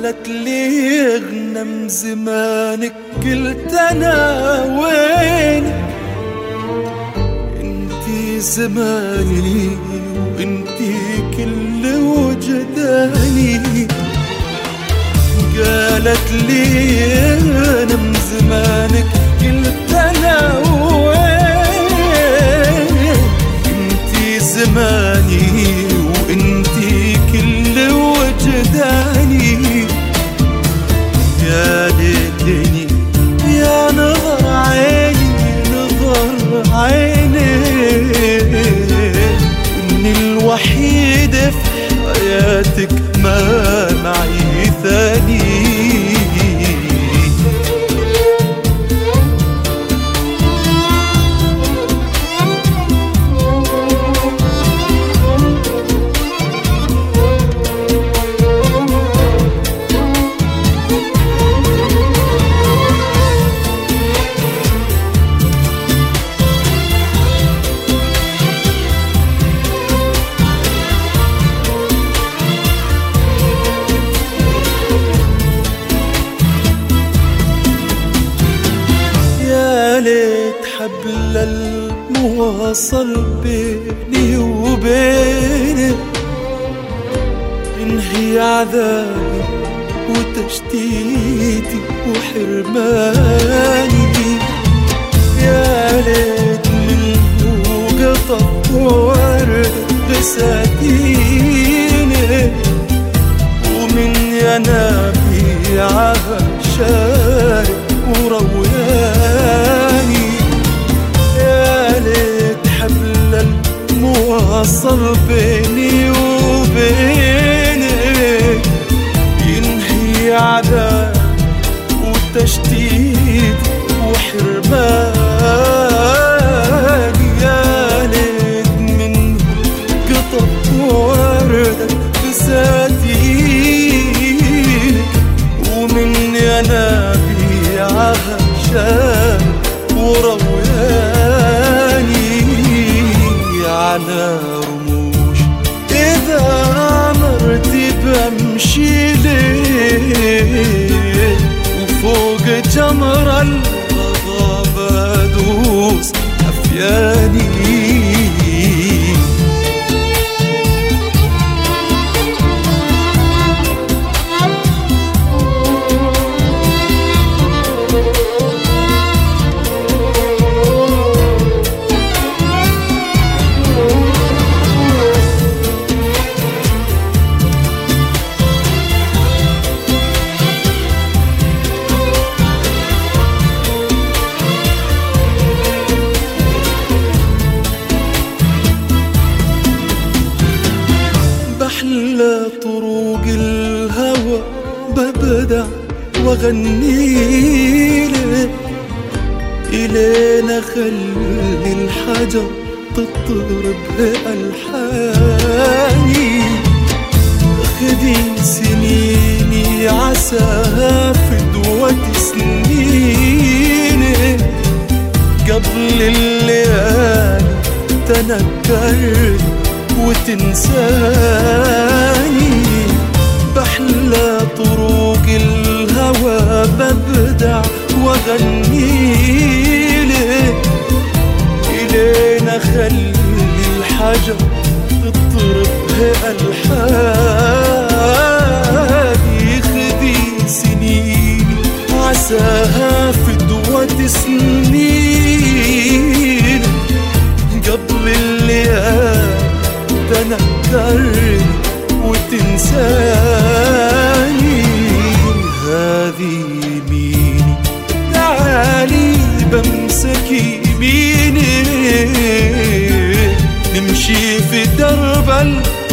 قالت لي اغنم زمانك، قلت انا وين؟ انتي زماني وانتي كل وجداني. قالت لي اغنم زمانك، قلت انا وين؟ انتي زماني وانتي كل وجداني. يا ليتني يا نظر عيني نظر عيني، اني الوحيد في حياتك ما معي ثاني. ليت حبل المواصل بيني وبينك ينهي عذابي وتشتيتي وحرماني. يا ليت منه قطف ورد بساتينك ومن ينابيعها شارك وروياني. يا ليت حبل المواصل بيني وبينك ينهي عذاب وتشتيت وحرماني. يا ليت منه قطف وردك بساتينك ومن ينابيعها شان وروياني على رموش. إذا أمرتي بمشي ليه وفوق جمر الغضب أدوس أفياني. بحلى طرق الهوى ببدع واغنيلك إلين اخلي الحجر تضرب بألحاني. خدي سنيني عساها فدوة سنيني قبل الليالي تنكرت وتنساني. بحلى طرق الهوى ببدع واغنيلك إلين اخلي الحجر تضرب ألحاني. خدي سنيني عساها فدوة سنين قبل الليالي تنكرني وتنساني. هذه يميني تعالي بمسك يميني نمشي في درب